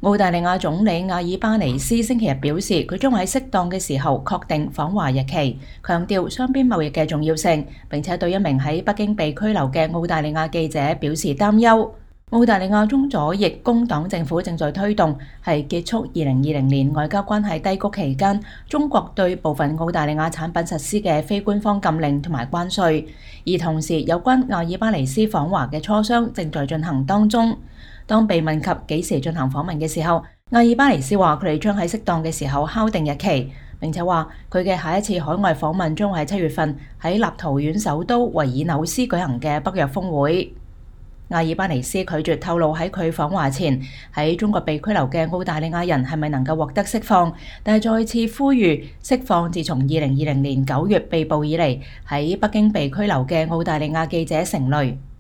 澳大利亞總理阿爾巴尼斯星期日表示，佢將會喺適當嘅時候確定訪華日期，強調雙邊貿易嘅重要性，並且對一名喺北京被拘留嘅澳大利亞記者表示擔憂。澳大利亞中左翼工黨政府正在推動係結束2020年外交關係低谷期間中國對部分澳大利亞產品實施嘅非官方禁令同埋關稅，而同時有關阿爾巴尼斯訪華嘅磋商正在進行當中。當被問及幾時進行訪問嘅時候，阿爾巴尼斯話佢哋將喺適當嘅時候敲定日期，並且話佢嘅下一次海外訪問將會喺7月份喺立陶宛首都維爾紐斯舉行嘅北約峰會。阿爾巴尼斯拒絕透露喺佢訪華前喺中國被拘留嘅澳大利亞人係咪能夠獲得釋放，但係再次呼籲釋放自從2020年9月被捕以嚟喺北京被拘留嘅澳大利亞記者成蕾。